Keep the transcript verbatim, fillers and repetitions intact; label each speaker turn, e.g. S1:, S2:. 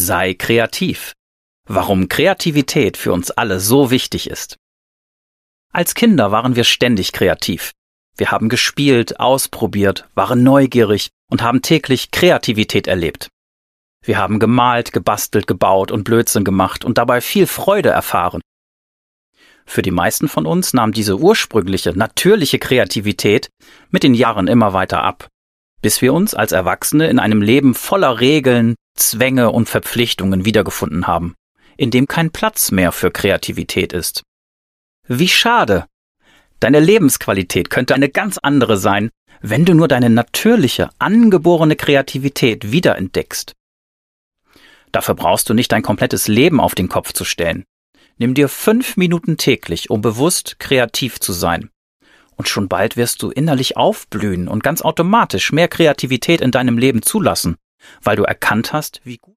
S1: Sei kreativ. Warum Kreativität für uns alle so wichtig ist. Als Kinder waren wir ständig kreativ. Wir haben gespielt, ausprobiert, waren neugierig und haben täglich Kreativität erlebt. Wir haben gemalt, gebastelt, gebaut und Blödsinn gemacht und dabei viel Freude erfahren. Für die meisten von uns nahm diese ursprüngliche, natürliche Kreativität mit den Jahren immer weiter ab, bis wir uns als Erwachsene in einem Leben voller Regeln, Zwänge und Verpflichtungen wiedergefunden haben, in dem kein Platz mehr für Kreativität ist. Wie schade! Deine Lebensqualität könnte eine ganz andere sein, wenn du nur deine natürliche, angeborene Kreativität wiederentdeckst. Dafür brauchst du nicht dein komplettes Leben auf den Kopf zu stellen. Nimm dir fünf Minuten täglich, um bewusst kreativ zu sein. Und schon bald wirst du innerlich aufblühen und ganz automatisch mehr Kreativität in deinem Leben zulassen, weil du erkannt hast, wie gut